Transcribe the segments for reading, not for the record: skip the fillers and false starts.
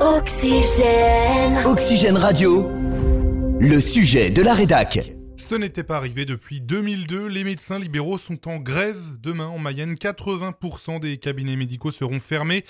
Oxygène. Oxygène Radio, le sujet de la rédac. Ce n'était pas arrivé depuis 2002. Les médecins libéraux sont en grève. Demain, en Mayenne, 80% des cabinets médicaux seront fermés,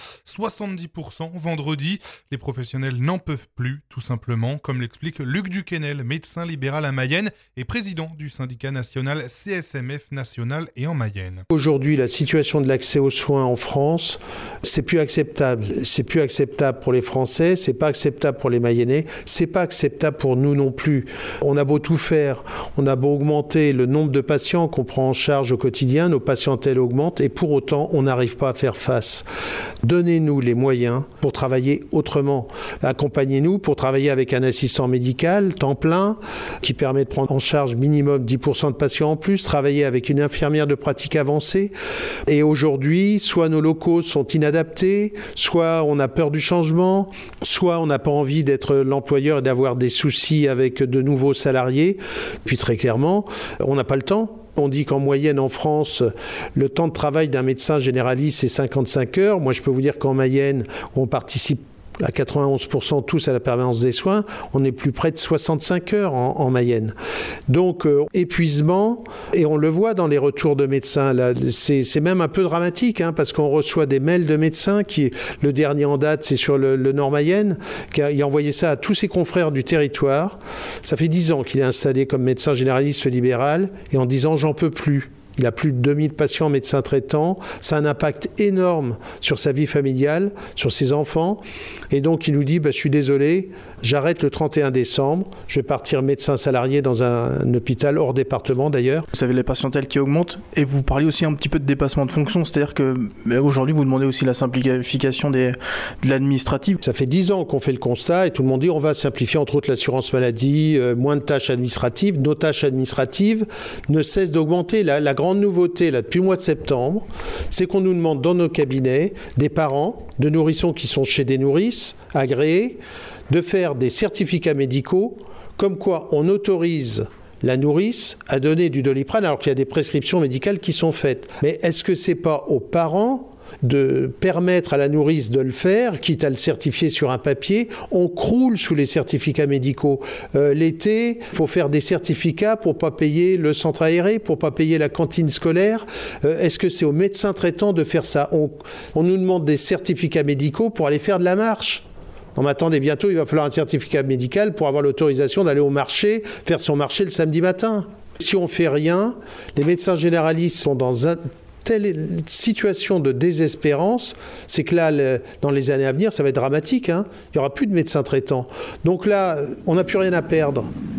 70% vendredi. Les professionnels n'en peuvent plus, tout simplement, comme l'explique Luc Duquesnel, médecin libéral à Mayenne et président du syndicat national CSMF national et en Mayenne. Aujourd'hui, la situation de l'accès aux soins en France, c'est plus acceptable. C'est plus acceptable pour les Français, c'est pas acceptable pour les Mayennais, c'est pas acceptable pour nous non plus. On a beau tout faire, on a beau augmenter le nombre de patients qu'on prend en charge au quotidien, nos patientèles augmentent et pour autant, on n'arrive pas à faire face. Donnez-nous les moyens pour travailler autrement. Accompagnez-nous pour travailler avec un assistant médical, temps plein, qui permet de prendre en charge minimum 10% de patients en plus, travailler avec une infirmière de pratique avancée. Et aujourd'hui, soit nos locaux sont inadaptés, soit on a peur du changement, soit on n'a pas envie d'être l'employeur et d'avoir des soucis avec de nouveaux salariés. Puis très clairement, on n'a pas le temps. On dit qu'en moyenne en France, le temps de travail d'un médecin généraliste, c'est 55 heures. Moi, je peux vous dire qu'en Mayenne, on participe à 91% tous à la permanence des soins, on est plus près de 65 heures en Mayenne. Donc, épuisement, et on le voit dans les retours de médecins, là, c'est même un peu dramatique, parce qu'on reçoit des mails de médecins, le dernier en date, c'est sur le Nord-Mayenne, il a envoyé ça à tous ses confrères du territoire. Ça fait 10 ans qu'il est installé comme médecin généraliste libéral, et en 10 ans, j'en peux plus. Il a plus de 2000 patients médecins traitants. Ça a un impact énorme sur sa vie familiale, sur ses enfants. Et donc, il nous dit, je suis désolé, j'arrête le 31 décembre. Je vais partir médecin salarié dans un hôpital hors département d'ailleurs. Vous savez, les patientèles qui augmentent. Et vous parliez aussi un petit peu de dépassement de fonction. C'est-à-dire qu'aujourd'hui, vous demandez aussi la simplification de l'administratif. Ça fait 10 ans qu'on fait le constat et tout le monde dit on va simplifier entre autres l'assurance maladie, moins de tâches administratives. Nos tâches administratives ne cessent d'augmenter. La grande nouveauté là, depuis le mois de septembre, c'est qu'on nous demande dans nos cabinets des parents de nourrissons qui sont chez des nourrices agréées de faire des certificats médicaux comme quoi on autorise la nourrice à donner du Doliprane alors qu'il y a des prescriptions médicales qui sont faites. Mais est-ce que c'est pas aux parents de permettre à la nourrice de le faire, quitte à le certifier sur un papier? On croule sous les certificats médicaux. L'été, il faut faire des certificats pour pas payer le centre aéré, pour pas payer la cantine scolaire. Est-ce que c'est aux médecins traitants de faire ça? On nous demande des certificats médicaux pour aller faire de la marche. Non, mais attendez, bientôt, il va falloir un certificat médical pour avoir l'autorisation d'aller au marché, faire son marché le samedi matin. Si on fait rien, les médecins généralistes sont dans telle situation de désespérance, c'est que là, dans les années à venir, ça va être dramatique. Il n'y aura plus de médecins traitants. Donc là, on n'a plus rien à perdre.